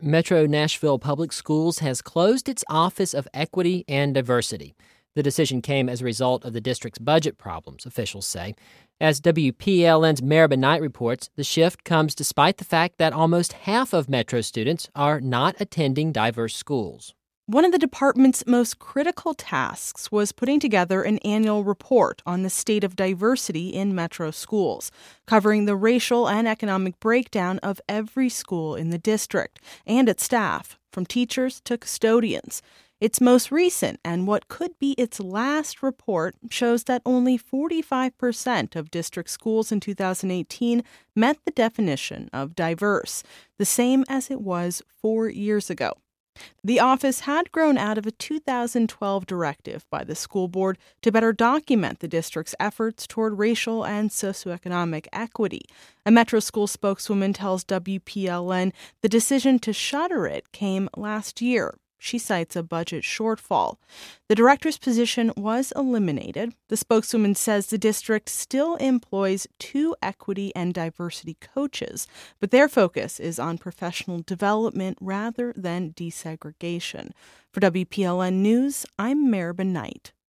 Metro Nashville Public Schools has closed its Office of Equity and Diversity. The decision came as a result of the district's budget problems, officials say. As WPLN's Maribel Knight reports, the shift comes despite the fact that almost half of Metro students are not attending diverse schools. One of the department's most critical tasks was putting together an annual report on the state of diversity in Metro schools, covering the racial and economic breakdown of every school in the district and its staff, from teachers to custodians. Its most recent and what could be its last report shows that only 45% of district schools in 2018 met the definition of diverse, the same as it was 4 years ago. The office had grown out of a 2012 directive by the school board to better document the district's efforts toward racial and socioeconomic equity. A Metro school spokeswoman tells WPLN the decision to shutter it came last year. She cites a budget shortfall. The director's position was eliminated. The spokeswoman says the district still employs 2 equity and diversity coaches, but their focus is on professional development rather than desegregation. For WPLN News, I'm Maribel Knight.